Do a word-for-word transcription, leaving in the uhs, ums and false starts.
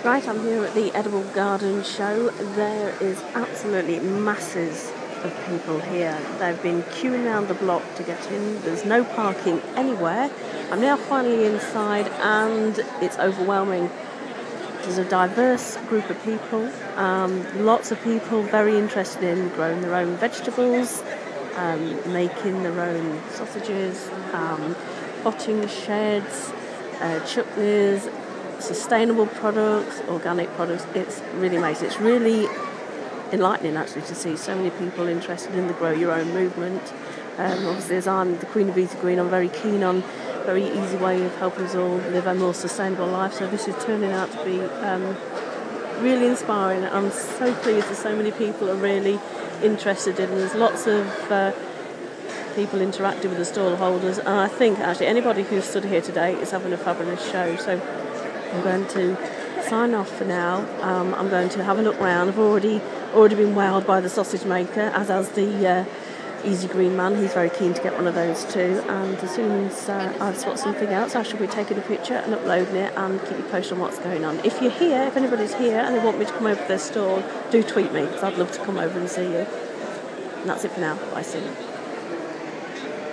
Right, I'm here at the Edible Garden Show. There is absolutely masses of people here. They've been queuing around the block to get in. There's no parking anywhere. I'm now finally inside and it's overwhelming. There's a diverse group of people. Um, lots of people very interested in growing their own vegetables, um, making their own sausages, um, potting sheds, uh, chutneys, sustainable products, organic products. It's really amazing. It's really enlightening actually to see so many people interested in the grow your own movement. Um, obviously, as I'm the Queen of Easy Green, I'm very keen on a very easy way of helping us all live a more sustainable life. So this is turning out to be um, really inspiring. I'm so pleased that so many people are really interested in. There's lots of uh, people interacting with the stall holders, and I think actually anybody who's stood here today is having a fabulous show. So I'm going to sign off for now. Um, I'm going to have a look round. I've already already been wowed by the sausage maker, as has the uh, Easy Green man. He's very keen to get one of those too. And as soon as uh, I spot something else, I shall be taking a picture and uploading it and keep you posted on what's going on. If you're here, if anybody's here and they want me to come over to their stall, do tweet me because I'd love to come over and see you. And that's it for now. Bye soon.